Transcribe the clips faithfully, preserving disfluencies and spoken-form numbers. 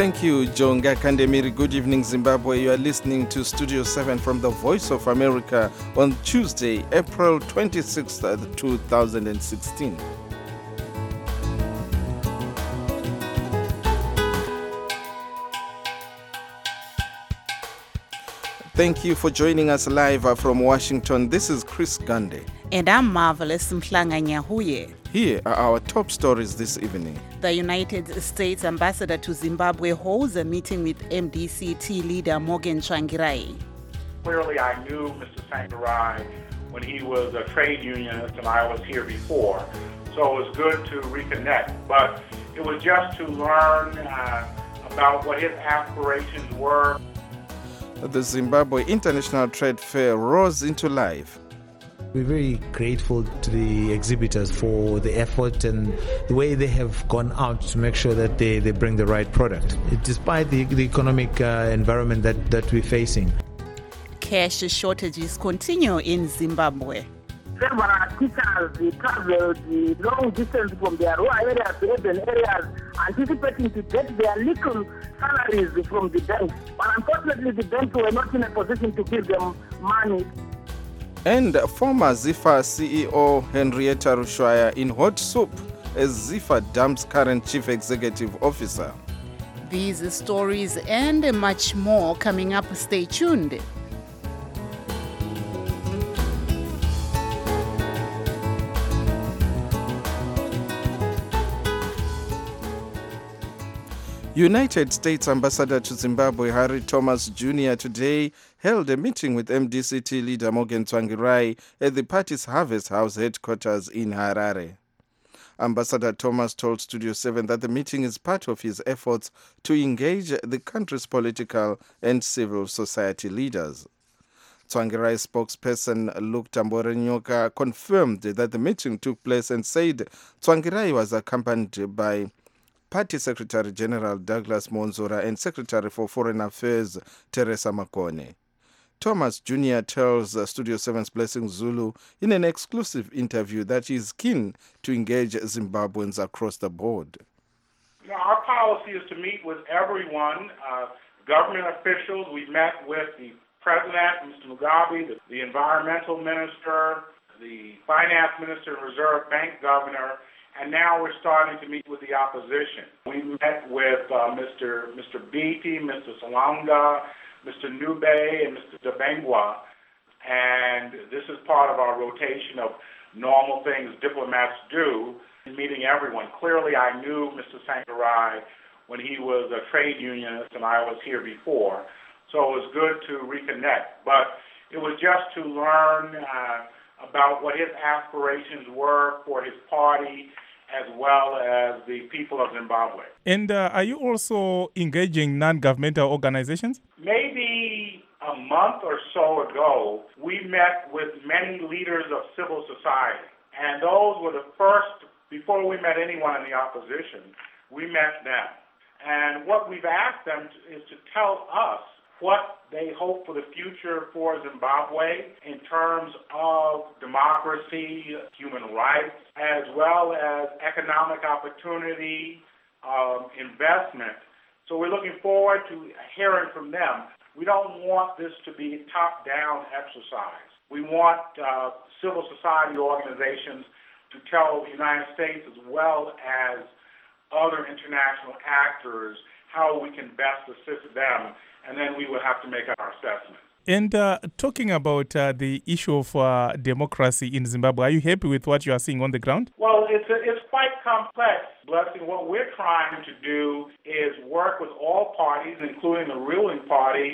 Thank you, Jonga Kandemiri. Good evening, Zimbabwe. You are listening to Studio seven from the Voice of America on Tuesday, April twenty-sixth, two thousand sixteen. Thank you for joining us live from Washington. This is Chris Gande. And I'm Marvelous Mhlanga Nyahuye. Here are our top stories this evening. The United States ambassador to Zimbabwe holds a meeting with M D C T leader Morgan Tsvangirai. Clearly, I knew Mister Tsvangirai when he was a trade unionist and I was here before, so it was good to reconnect. But it was just to learn uh, about what his aspirations were. The Zimbabwe International Trade Fair rose into life. We're very grateful to the exhibitors for the effort and the way they have gone out to make sure that they, they bring the right product, despite the, the economic uh, environment that, that we're facing. Cash shortages continue in Zimbabwe. Several teachers traveled the long distance from their rural areas to urban areas, anticipating to get their little salaries from the banks. But unfortunately, the banks were not in a position to give them money. And former Ziffa C E O Henrietta Rushwaya in hot soup as Ziffa dumps current chief executive officer. These stories and much more coming up. Stay tuned. United States Ambassador to Zimbabwe Harry Thomas Junior today held a meeting with M D C T leader Morgan Tsvangirai at the party's Harvest House headquarters in Harare. Ambassador Thomas told Studio seven that the meeting is part of his efforts to engage the country's political and civil society leaders. Tsvangirai's spokesperson Luke Tamborenyoka confirmed that the meeting took place and said Tsvangirai was accompanied by Party Secretary General Douglas Monzora and Secretary for Foreign Affairs Teresa Makone. Thomas Junior tells uh, Studio seven's Blessing Zulu in an exclusive interview that he is keen to engage Zimbabweans across the board. You know, our policy is to meet with everyone, uh, government officials. We met with the President, Mister Mugabe, the, the Environmental Minister, the Finance Minister and Reserve Bank Governor, and now we're starting to meet with the opposition. We met with uh, Mister Mister Beatty, Mister Salanga, Mister Nube, and Mister Dabengwa, and this is part of our rotation of normal things diplomats do, meeting everyone. Clearly, I knew Mister Tsvangirai when he was a trade unionist and I was here before, so it was good to reconnect. But it was just to learn uh, about what his aspirations were for his party as well as the people of Zimbabwe. And uh, are you also engaging non-governmental organizations? Maybe a month or so ago, we met with many leaders of civil society. And those were the first, before we met anyone in the opposition, we met them. And what we've asked them to, is to tell us what they hope for the future for Zimbabwe in terms of democracy, human rights, as well as economic opportunity, um, investment. So we're looking forward to hearing from them. We don't want this to be a top-down exercise. We want uh, civil society organizations to tell the United States as well as other international actors how we can best assist them, and then we will have to make our assessment. And uh, talking about uh, the issue of uh, democracy in Zimbabwe, are you happy with what you are seeing on the ground? Well, it's a, it's quite complex, Blessing. What we're trying to do is work with all parties, including the ruling party,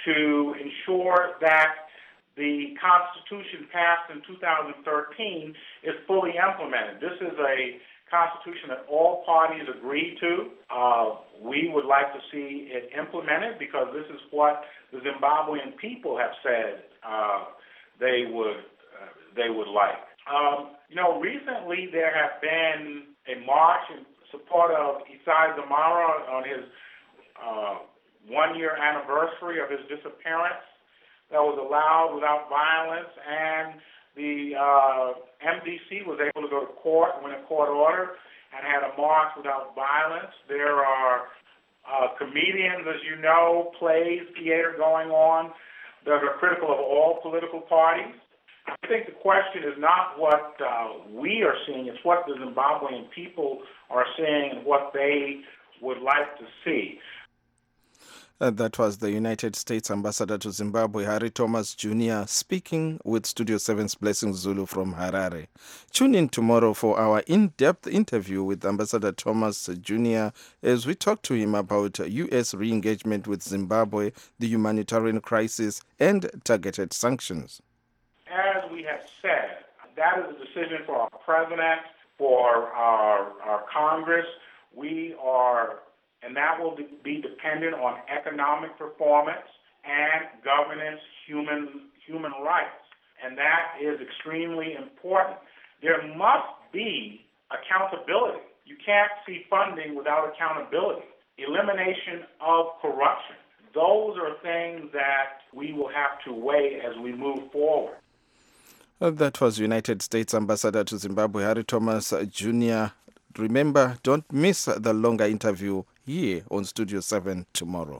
to ensure that the Constitution passed in two thousand thirteen is fully implemented. This is a Constitution that all parties agree to. Uh, we would like to see it implemented because this is what the Zimbabwean people have said uh, they would uh, they would like. Um, you know, recently there have been a march in support of Isai Zamara on his uh, one-year anniversary of his disappearance that was allowed without violence, and the uh, M D C was able to go to court, win a court order, and had a march without violence. There are uh, comedians, as you know, plays, theater going on that are critical of all political parties. I think the question is not what uh, we are seeing, it's what the Zimbabwean people are seeing and what they would like to see. Uh, that was the United States Ambassador to Zimbabwe, Harry Thomas Junior, speaking with Studio seven's Blessing Zulu from Harare. Tune in tomorrow for our in-depth interview with Ambassador Thomas Junior as we talk to him about U S re-engagement with Zimbabwe, the humanitarian crisis, and targeted sanctions. As we have said, that is a decision for our president, for our, our Congress. We are... And that will be dependent on economic performance and governance, human human rights. And that is extremely important. There must be accountability. You can't see funding without accountability. Elimination of corruption. Those are things that we will have to weigh as we move forward. Uh, that was United States Ambassador to Zimbabwe, Harry Thomas Junior Remember, don't miss the longer interview here on Studio seven tomorrow.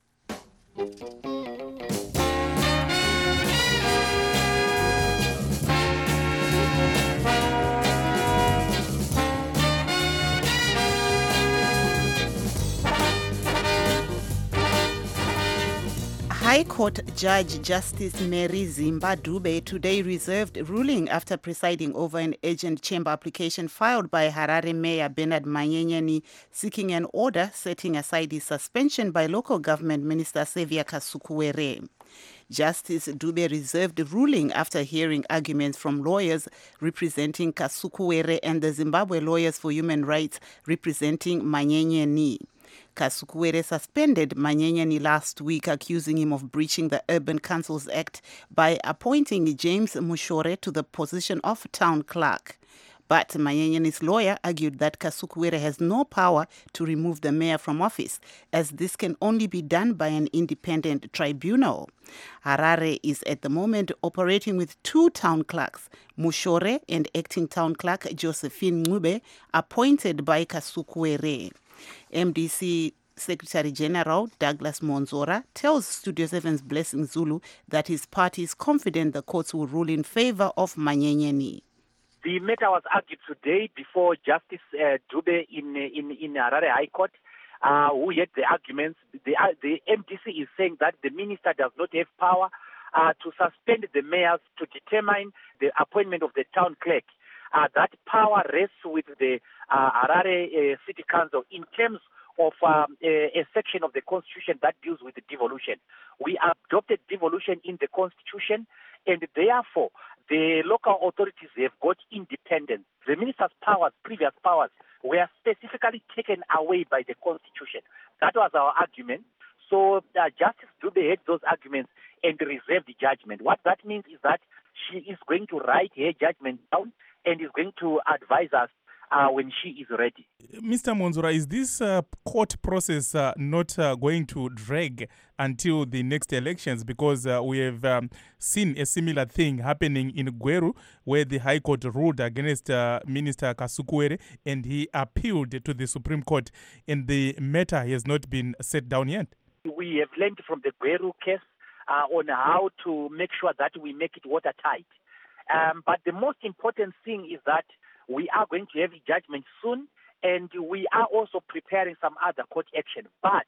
High Court Judge Justice Mary Zimba Dube today reserved ruling after presiding over an urgent chamber application filed by Harare Mayor Bernard Manyenyeni seeking an order setting aside his suspension by local government minister Xavier Kasukuwere. Justice Dube reserved ruling after hearing arguments from lawyers representing Kasukuwere and the Zimbabwe Lawyers for Human Rights representing Manyenyeni. Kasukuwere suspended Manyenyeni last week, accusing him of breaching the Urban Councils Act by appointing James Mushore to the position of town clerk. But Manyenyeni's lawyer argued that Kasukuwere has no power to remove the mayor from office, as this can only be done by an independent tribunal. Harare is at the moment operating with two town clerks, Mushore and acting town clerk Josephine Ncube, appointed by Kasukuwere. M D C Secretary General Douglas Monzora tells Studio seven's Blessing Zulu that his party is confident the courts will rule in favor of Manyenyeni. The matter was argued today before Justice uh, Dube in, in, in Harare High Court, uh, who had the arguments. The, uh, the M D C is saying that the minister does not have power uh, to suspend the mayors to determine the appointment of the town clerk. Uh, that power rests with the uh, Harare uh, City Council in terms of um, a, a section of the Constitution that deals with the devolution. We adopted devolution in the Constitution, and therefore the local authorities have got independence. The minister's powers, previous powers, were specifically taken away by the Constitution. That was our argument. So uh, Justice Dube had those arguments and reserved the judgment. What that means is that she is going to write her judgment down and is going to advise us uh, when she is ready. Mister Monzora, is this uh, court process uh, not uh, going to drag until the next elections? Because uh, we have um, seen a similar thing happening in Gweru, where the High Court ruled against uh, Minister Kasukuwere and he appealed to the Supreme Court, and the matter has not been set down yet. We have learned from the Gweru case uh, on how to make sure that we make it watertight. Um, but the most important thing is that we are going to have a judgment soon, and we are also preparing some other court action. But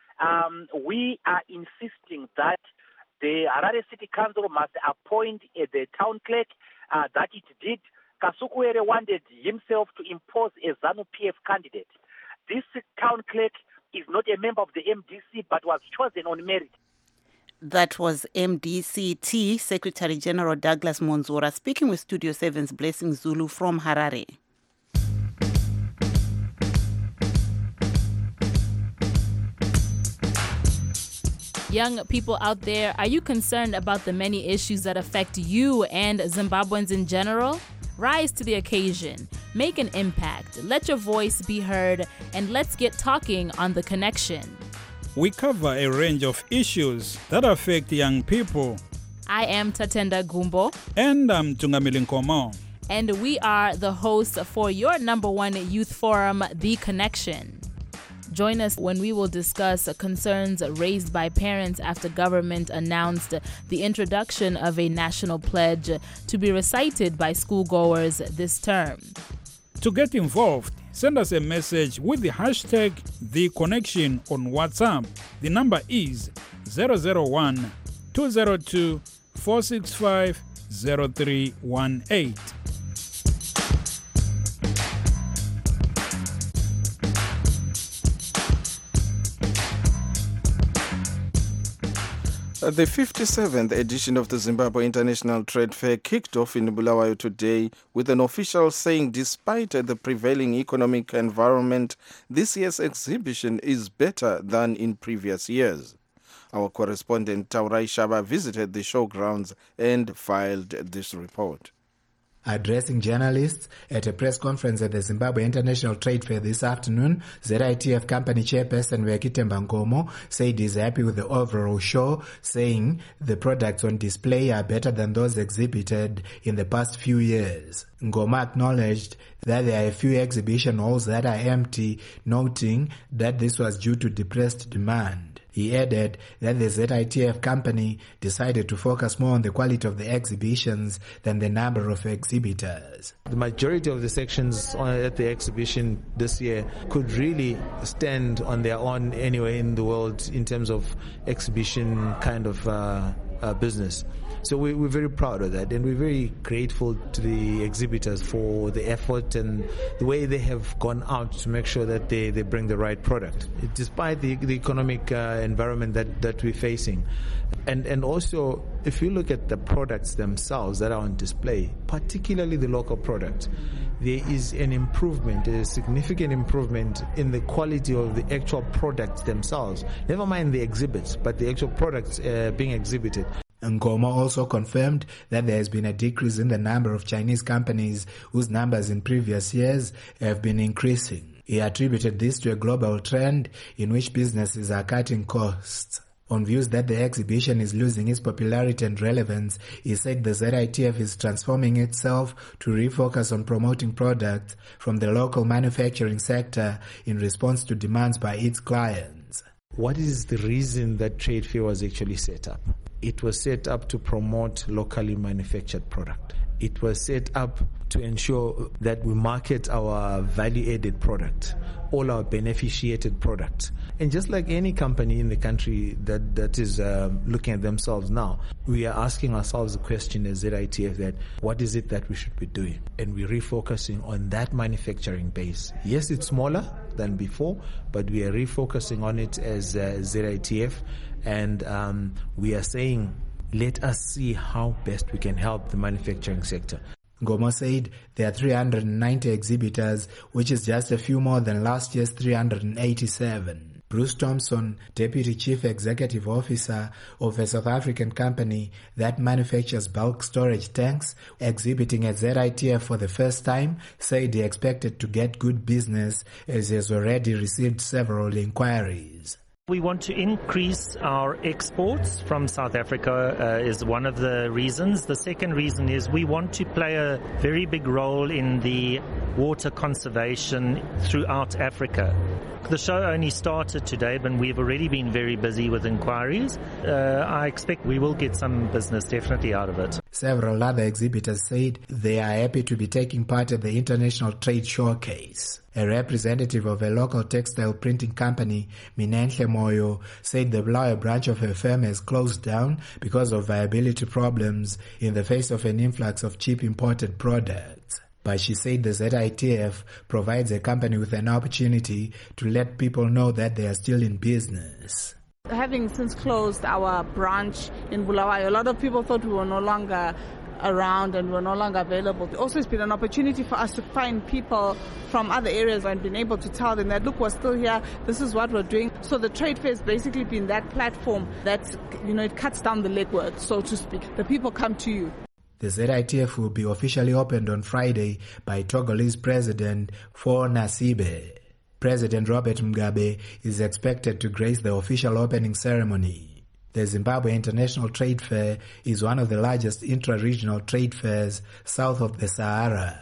um, we are insisting that the Harare City Council must appoint uh, the town clerk, uh, that it did. Kasukuwere wanted himself to impose a ZANU-P F candidate. This town clerk is not a member of the M D C, but was chosen on merit. That was M D C T Secretary General Douglas Monzora speaking with Studio seven's Blessing Zulu from Harare. Young people out there, are you concerned about the many issues that affect you and Zimbabweans in general? Rise to the occasion. Make an impact. Let your voice be heard, and let's get talking on The Connection. We cover a range of issues that affect young people. I am Tatenda Gumbo. And I'm Tungamili Nkomo. And we are the hosts for your number one youth forum, The Connection. Join us when we will discuss concerns raised by parents after government announced the introduction of a national pledge to be recited by schoolgoers this term. To get involved, send us a message with the hashtag TheConnection on WhatsApp. The number is zero zero one, two zero two, four six five, zero three one eight. The fifty-seventh edition of the Zimbabwe International Trade Fair kicked off in Bulawayo today with an official saying despite the prevailing economic environment, this year's exhibition is better than in previous years. Our correspondent Taurai Shaba visited the showgrounds and filed this report. Addressing journalists at a press conference at the Zimbabwe International Trade Fair this afternoon, Z I T F company chairperson Vekitemba Ngomo said he's happy with the overall show, saying the products on display are better than those exhibited in the past few years. Ngomo acknowledged that there are a few exhibition halls that are empty, noting that this was due to depressed demand. He added that the Z I T F company decided to focus more on the quality of the exhibitions than the number of exhibitors. The majority of the sections at the exhibition this year could really stand on their own anywhere in the world in terms of exhibition kind of uh, uh, business. So we, we're very proud of that, and we're very grateful to the exhibitors for the effort and the way they have gone out to make sure that they, they bring the right product, despite the, the economic uh, environment that, that we're facing. And, and also, if you look at the products themselves that are on display, particularly the local product, there is an improvement, a significant improvement in the quality of the actual products themselves. Never mind the exhibits, but the actual products uh, being exhibited. Ngomo also confirmed that there has been a decrease in the number of Chinese companies whose numbers in previous years have been increasing. He attributed this to a global trend in which businesses are cutting costs. On views that the exhibition is losing its popularity and relevance, he said the Z I T F is transforming itself to refocus on promoting products from the local manufacturing sector in response to demands by its clients. What is the reason that trade fair was actually set up? It was set up to promote locally manufactured product. It was set up to ensure that we market our value-added product, all our beneficiated product. And just like any company in the country that, that is uh, looking at themselves now, we are asking ourselves the question as Z I T F that what is it that we should be doing? And we're refocusing on that manufacturing base. Yes, it's smaller than before, but we are refocusing on it as uh, Z I T F, and um, we are saying, let us see how best we can help the manufacturing sector. Ngomo said there are three hundred ninety exhibitors, which is just a few more than last year's three hundred eighty-seven. Bruce Thompson, Deputy Chief Executive Officer of a South African company that manufactures bulk storage tanks, exhibiting at Z I T F for the first time, said he expected to get good business as he has already received several inquiries. We want to increase our exports from South Africa uh, is one of the reasons. The second reason is we want to play a very big role in the water conservation throughout Africa. The show only started today, but we've already been very busy with inquiries. Uh, I expect we will get some business definitely out of it. Several other exhibitors said they are happy to be taking part at the International Trade Showcase. A representative of a local textile printing company, Minenhle Moyo, said the Bulawayo branch of her firm has closed down because of viability problems in the face of an influx of cheap imported products. But she said the Z I T F provides a company with an opportunity to let people know that they are still in business. Having since closed our branch in Bulawayo, a lot of people thought we were no longer around and were no longer available. Also, it's been an opportunity for us to find people from other areas and been able to tell them that, look, we're still here, this is what we're doing. So the trade fair has basically been that platform that, you know, it cuts down the legwork, so to speak. The people come to you. The Z I T F will be officially opened on Friday by Togolese President Forna Sibe. President Robert Mugabe is expected to grace the official opening ceremony. The Zimbabwe International Trade Fair is one of the largest intra-regional trade fairs south of the Sahara.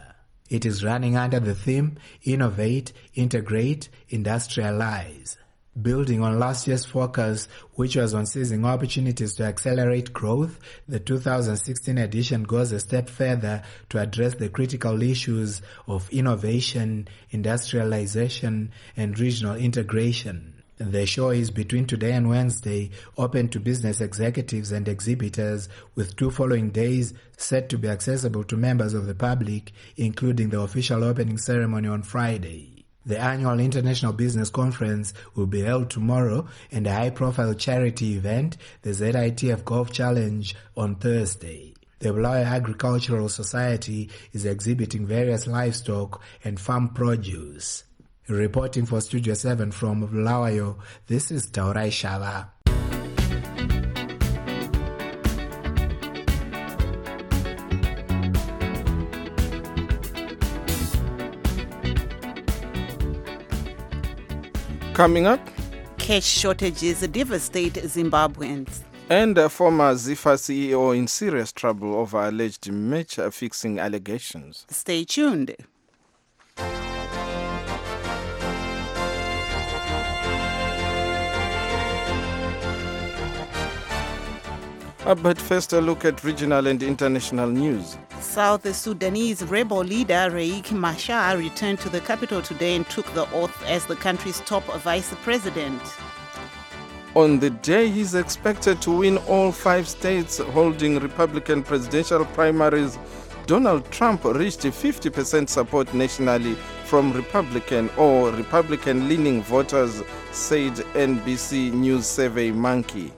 It is running under the theme Innovate, Integrate, Industrialize. Building on last year's focus, which was on seizing opportunities to accelerate growth, the two thousand sixteen edition goes a step further to address the critical issues of innovation, industrialization, and regional integration. The show is between today and Wednesday, open to business executives and exhibitors, with two following days set to be accessible to members of the public, including the official opening ceremony on Friday. The annual International Business Conference will be held tomorrow, and a high-profile charity event, the Z I T F Golf Challenge, on Thursday. The Bulawayo Agricultural Society is exhibiting various livestock and farm produce. Reporting for Studio seven from Bulawayo, this is Taurai Shava. Coming up, cash shortages devastate Zimbabweans. And a former Ziffa C E O in serious trouble over alleged match-fixing allegations. Stay tuned. Uh, but first, a look at regional and international news. South Sudanese rebel leader Riek Machar returned to the capital today and took the oath as the country's top vice president. On the day he's expected to win all five states holding Republican presidential primaries, Donald Trump reached fifty percent support nationally from Republican or Republican-leaning voters, said N B C News Survey Monkey.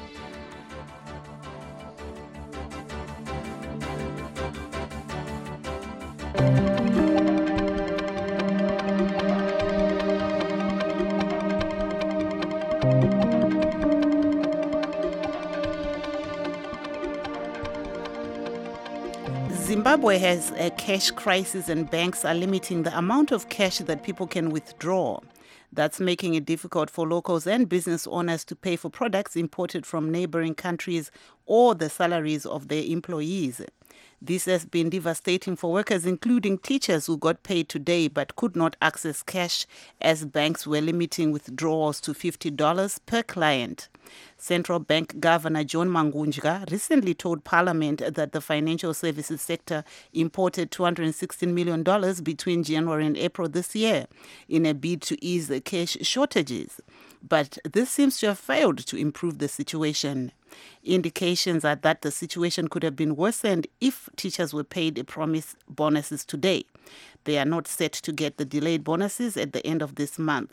Zimbabwe has a cash crisis and banks are limiting the amount of cash that people can withdraw. That's making it difficult for locals and business owners to pay for products imported from neighboring countries or the salaries of their employees. This has been devastating for workers, including teachers who got paid today but could not access cash as banks were limiting withdrawals to fifty dollars per client. Central Bank Governor John Mangunjka recently told Parliament that the financial services sector imported two hundred sixteen million dollars between January and April this year in a bid to ease the cash shortages. But this seems to have failed to improve the situation. Indications are that the situation could have been worsened if teachers were paid promised bonuses today. They are not set to get the delayed bonuses at the end of this month.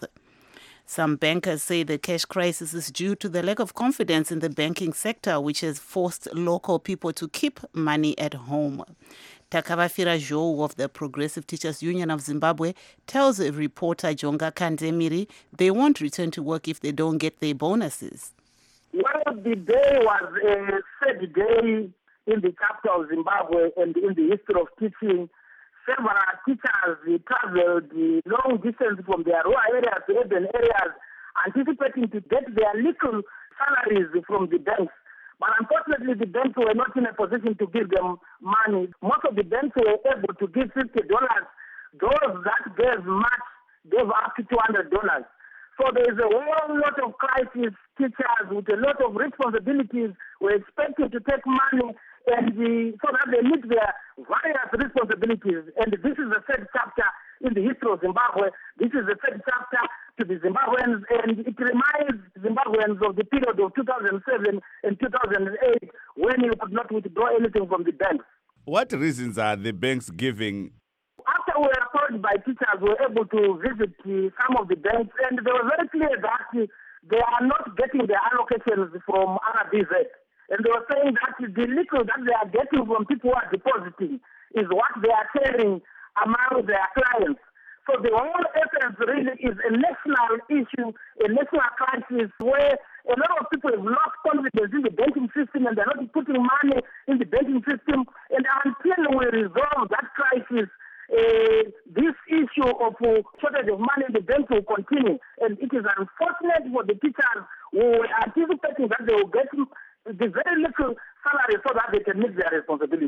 Some bankers say the cash crisis is due to the lack of confidence in the banking sector, which has forced local people to keep money at home. Takavafira Zhou of the Progressive Teachers Union of Zimbabwe tells reporter Jonga Kandemiri they won't return to work if they don't get their bonuses. Well, the day was a sad day in the capital of Zimbabwe and in the history of teaching. Several teachers traveled long distance from their rural areas to urban areas, anticipating to get their little salaries from the banks. But unfortunately, the banks were not in a position to give them money. Most of the banks were able to give fifty dollars. Those that gave much gave up to two hundred dollars. So there is a whole lot of crisis. Teachers with a lot of responsibilities were expected to take money and the, so that they meet their various responsibilities. And this is the third chapter in the history of Zimbabwe. This is the third chapter to the Zimbabweans, and it reminds Zimbabweans of the period of two thousand seven and two thousand eight when you could not withdraw anything from the banks. What reasons are the banks giving? After we were approached by teachers, we were able to visit uh, some of the banks, and they were very clear that uh, they are not getting their allocations from R B Z. And they were saying that the little that they are getting from people who are depositing is what they are sharing among their clients. So the whole essence really is a national issue, a national crisis where a lot of people have lost confidence in the banking system and they're not putting money in the banking system. And until we resolve that crisis, Uh, this issue of uh, shortage of money in the banks will continue. And it is unfortunate for the teachers who were anticipating that they will get the very little salary so that they can meet their responsibilities.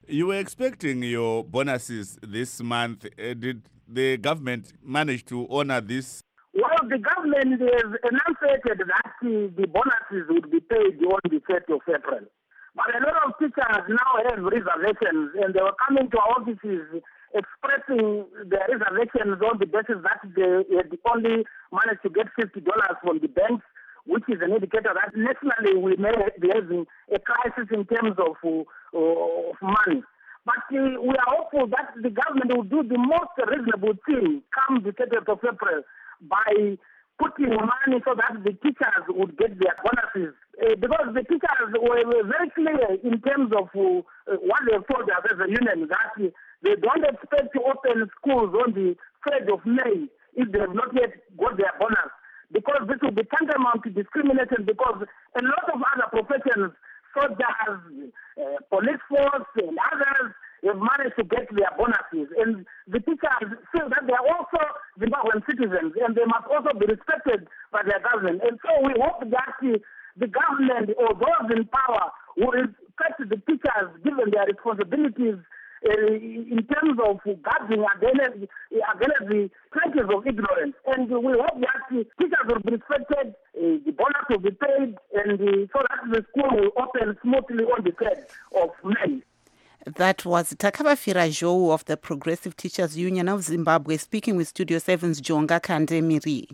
You were expecting your bonuses this month. Uh, did the government manage to honor this? Well, the government has enunciated that uh, the bonuses would be paid on the thirtieth of April. But a lot of teachers now have reservations, and they were coming to our offices expressing their reservations on the basis that they had only managed to get fifty dollars from the banks, which is an indicator that nationally we may be having a crisis in terms of, uh, of money. But uh, we are hopeful that the government will do the most reasonable thing come the thirtieth of April by putting money so that the teachers would get their bonuses. Uh, because the teachers were, were very clear in terms of uh, what they told us as a union, that uh, they don't expect to open schools on the third of May if they have not yet got their bonus. Because this will be tantamount to discrimination, because a lot of other professions, such as uh, police force and others, have managed to get their bonuses. And the teachers feel that they are also Zimbabwean citizens and they must also be respected by their government. And so we hope that uh, the government or those in power will respect the teachers given their responsibilities uh, in terms of guarding against, against the practice of ignorance. And we hope that uh, teachers will be respected, uh, the bonus will be paid, and uh, so that the school will open smoothly on the third of May. That was Takabafira Joe of the Progressive Teachers Union of Zimbabwe speaking with Studio seven's Jonga Kandemiri.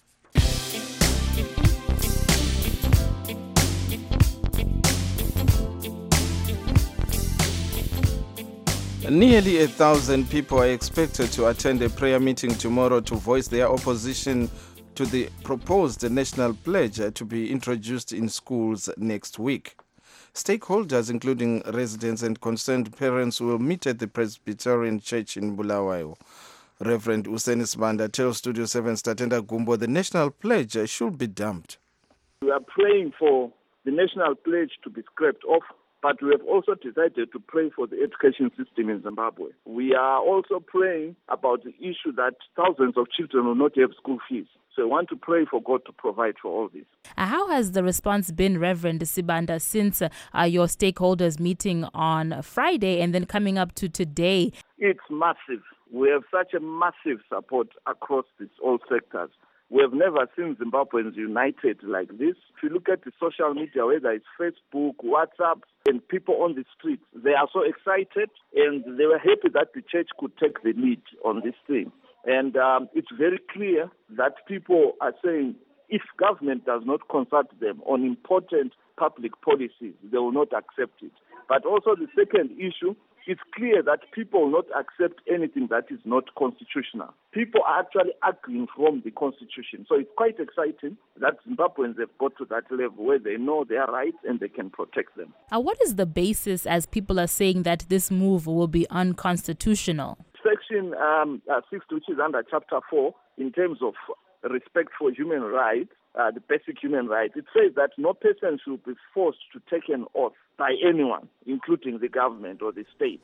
Nearly a thousand people are expected to attend a prayer meeting tomorrow to voice their opposition to the proposed national pledge to be introduced in schools next week. Stakeholders, including residents and concerned parents, will meet at the Presbyterian Church in Bulawayo. Reverend Useni Sibanda tells Studio seven's Tatenda Gumbo the national pledge should be dumped. We are praying for the national pledge to be scrapped off, but we have also decided to pray for the education system in Zimbabwe. We are also praying about the issue that thousands of children will not have school fees. So I want to pray for God to provide for all this. Uh, how has the response been, Reverend Sibanda, since uh, your stakeholders meeting on Friday and then coming up to today? It's massive. We have such a massive support across this, all sectors. We have never seen Zimbabweans united like this. If you look at the social media, whether it's Facebook, WhatsApp, and people on the streets, they are so excited and they were happy that the church could take the lead on this thing. And um, it's very clear that people are saying if government does not consult them on important public policies, they will not accept it. But also the second issue, it's clear that people will not accept anything that is not constitutional. People are actually arguing from the constitution. So it's quite exciting that Zimbabweans have got to that level where they know their rights and they can protect them. Uh, what is the basis as people are saying that this move will be unconstitutional? Section um, uh, six, which is under Chapter four, in terms of respect for human rights, uh, the basic human rights, it says that no person should be forced to take an oath by anyone, including the government or the state.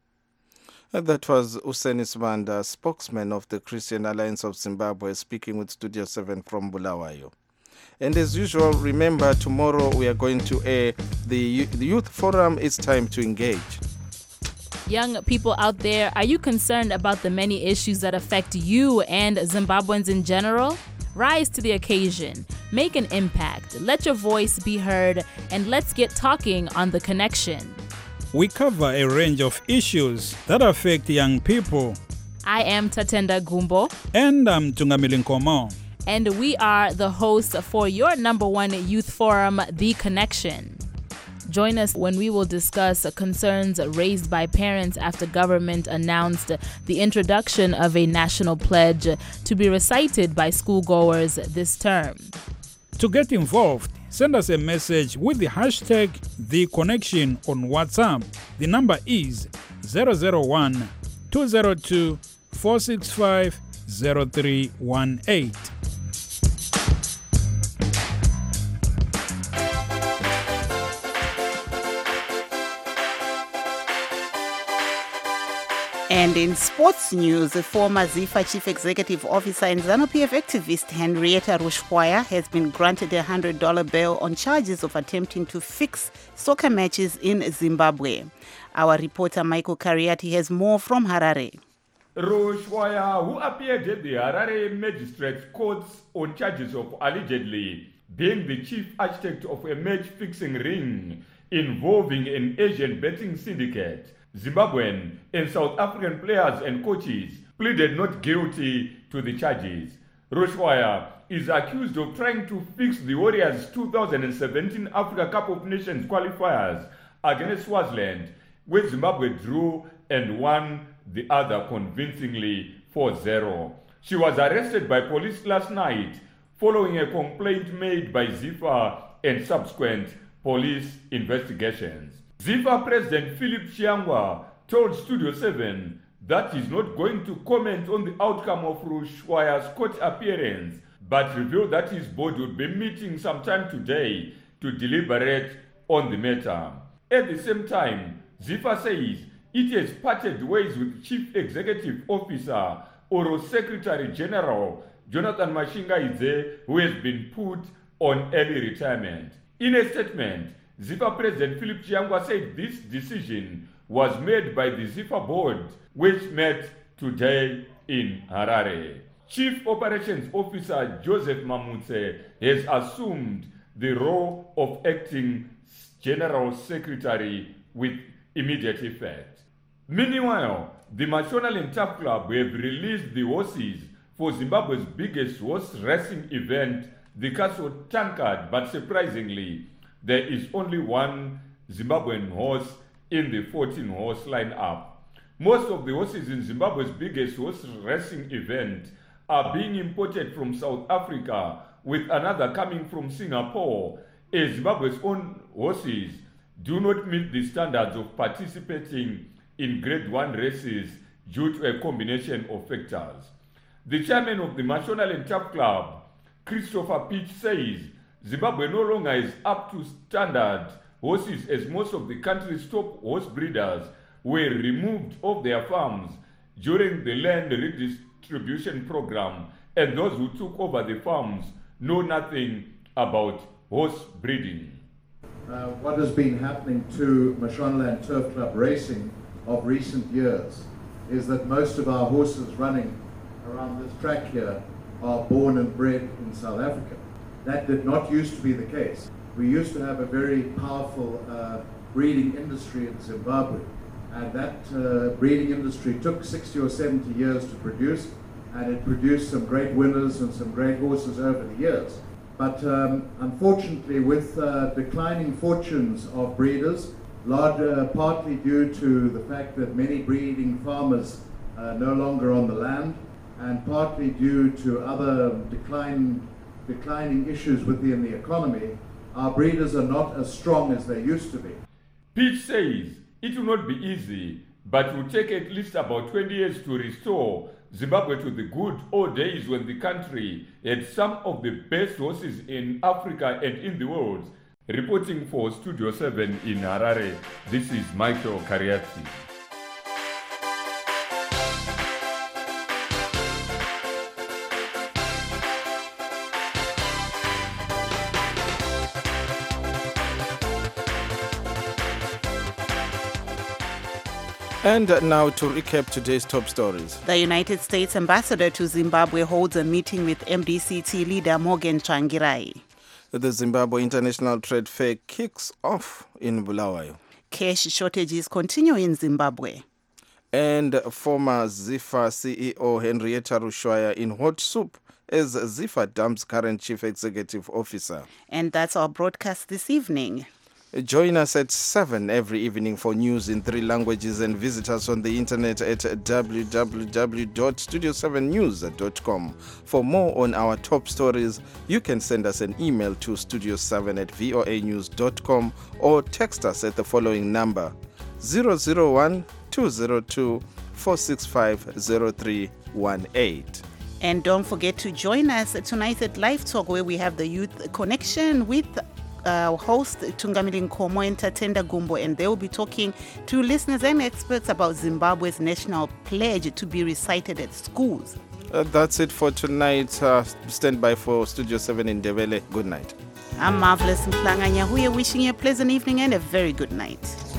Uh, that was Useni Sibanda, spokesman of the Christian Alliance of Zimbabwe, speaking with Studio seven from Bulawayo. And as usual, remember, tomorrow we are going to air the, the Youth Forum. It's time to engage. Young people out there, are you concerned about the many issues that affect you and Zimbabweans in general? Rise to the occasion, make an impact, let your voice be heard, and let's get talking on The Connection. We cover a range of issues that affect young people. I am Tatenda Gumbo. And I'm Tungamili Nkomo. And we are the hosts for your number one youth forum, The Connection. Join us when we will discuss concerns raised by parents after government announced the introduction of a national pledge to be recited by schoolgoers this term. To get involved, send us a message with the hashtag The Connection on WhatsApp. The number is zero zero one, two zero two, four six five, zero three one eight. And in sports news, the former ZIFA Chief Executive Officer and ZANU-P F activist Henrietta Rushwaya has been granted a one hundred dollars bail on charges of attempting to fix soccer matches in Zimbabwe. Our reporter Michael Kariati has more from Harare. Rushwaya, who appeared at the Harare Magistrates Courts on charges of allegedly being the chief architect of a match-fixing ring involving an Asian betting syndicate, Zimbabwean and South African players and coaches pleaded not guilty to the charges. Rushwaya is accused of trying to fix the Warriors' two thousand seventeen Africa Cup of Nations qualifiers against Swaziland, where Zimbabwe drew and won the other convincingly four zero. She was arrested by police last night following a complaint made by ZIFA and subsequent police investigations. ZIFA President Philip Chiangwa told Studio seven that he's not going to comment on the outcome of Rushwaya's court appearance, but revealed that his board would be meeting sometime today to deliberate on the matter. At the same time, ZIFA says it has parted ways with Chief Executive Officer or Secretary General Jonathan Mashingaidze, who has been put on early retirement. In a statement, ZIFA President Philip Chiangwa said this decision was made by the ZIFA board, which met today in Harare. Chief Operations Officer Joseph Mamutse has assumed the role of acting General Secretary with immediate effect. Meanwhile, the Mashonaland Turf Club have released the horses for Zimbabwe's biggest horse racing event, the Castle Tankard, but surprisingly, there is only one Zimbabwean horse in the fourteen-horse lineup. Most of the horses in Zimbabwe's biggest horse racing event are being imported from South Africa, with another coming from Singapore, as Zimbabwe's own horses do not meet the standards of participating in Grade one races due to a combination of factors. The chairman of the Mashonaland Turf Club, Christopher Pitch, says Zimbabwe no longer is up to standard horses, as most of the country's top horse breeders were removed off their farms during the land redistribution program, and those who took over the farms know nothing about horse breeding. Uh, what has been happening to Mashonaland Turf Club racing of recent years is that most of our horses running around this track here are born and bred in South Africa. That did not used to be the case. We used to have a very powerful uh, breeding industry in Zimbabwe, and that uh, breeding industry took sixty or seventy years to produce, and it produced some great winners and some great horses over the years. But um, unfortunately, with uh, declining fortunes of breeders, larger, partly due to the fact that many breeding farmers are no longer on the land, and partly due to other decline, declining issues within the economy, our breeders are not as strong as they used to be. Pitch says it will not be easy, but it will take at least about twenty years to restore Zimbabwe to the good old days when the country had some of the best horses in Africa and in the world. Reporting for Studio seven in Harare, this is Michael Kariati. And now to recap today's top stories. The United States ambassador to Zimbabwe holds a meeting with M D C T leader Morgan Tsvangirai. The Zimbabwe International Trade Fair kicks off in Bulawayo. Cash shortages continue in Zimbabwe. And former ZIFA C E O Henrietta Rushwaya in hot soup as ZIFA dumps current chief executive officer. And that's our broadcast this evening. Join us at seven every evening for news in three languages, and visit us on the internet at w w w dot studio seven news dot com. For more on our top stories, you can send us an email to studio seven at voa news dot com or text us at the following number zero zero one two zero two four six five zero three one eight. And don't forget to join us tonight at Live Talk, where we have the Youth Connection with uh, host Tungamili Nkomo and Tatenda Gumbo, and they will be talking to listeners and experts about Zimbabwe's national pledge to be recited at schools. Uh, that's it for tonight. Uh, stand by for Studio seven in Ndebele. Good night. I'm Marvelous Mplanganya, who are wishing you a pleasant evening and a very good night.